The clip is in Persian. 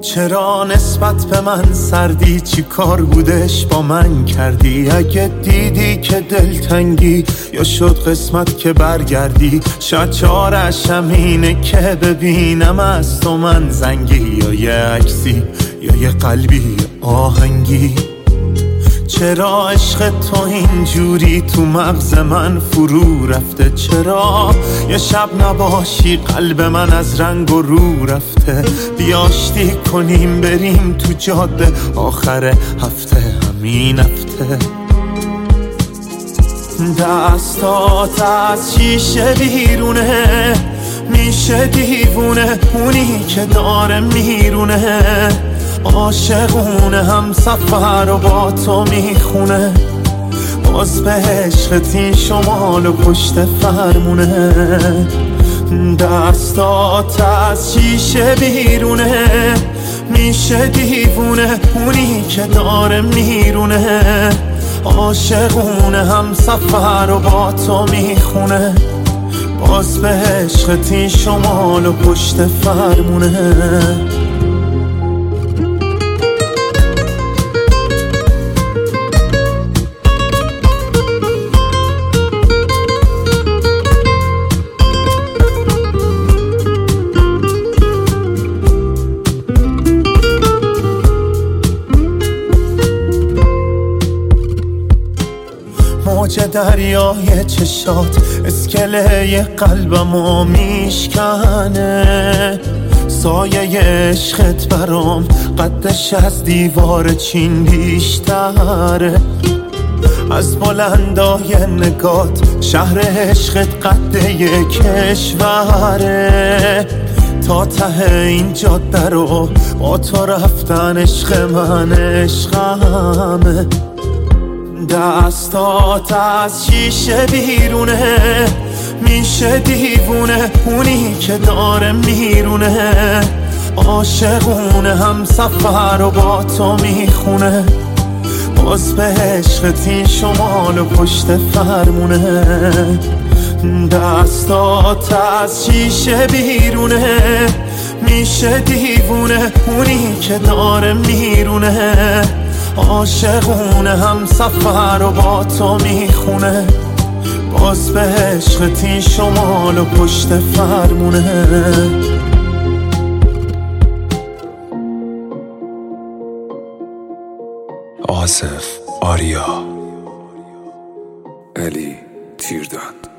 چرا نسبت به من سردی؟ چی کار بودش با من کردی؟ اگه دیدی که دلتنگی یا شد قسمت که برگردی، شاید چارش همینه که ببینم از تو من زنگی، یا یه عکسی یا یه قلبی آهنگی. چرا عشق تو اینجوری تو مغز من فرو رفته؟ چرا یه شب نباشی قلب من از رنگ و رو رفته؟ بیاشتی کنیم بریم تو جاده آخر هفته، همین هفته. دستات از شیشه بیرونه، میشه دیوونه اونی که داره میرونه. عاشقونه هم سفر و با تو میخونه، باز به عشقت این شمال و پشت فرمونه. دستات از شیشه بیرونه، میشه دیوونه اونی که داره میرونه. عاشقونه هم سفر و با تو میخونه، باز به عشقت این شمال و پشت فرمونه. موج دریای چشات اسکله قلبمو میشکنه. سایه عشقت برام قدش از دیوار چین بیشتره. از بلندای نگات شهر عشقت قد یک کشوره. تا ته این جاده رو با تو رفتن عشق من عشقمه. دستات از شیشه بیرونه، میشه دیوونه اونی که داره میرونه. عاشقونه هم سفر و با تو میخونه، باز به عشقت این شمال و پشت فرمونه. دستات از شیشه بیرونه، میشه دیوونه اونی که داره میرونه. عاشقونه هم سفر و با تو میخونه، باز به عشقت این شمال و پشت فرمونه. آصف آریا، علی تیردان.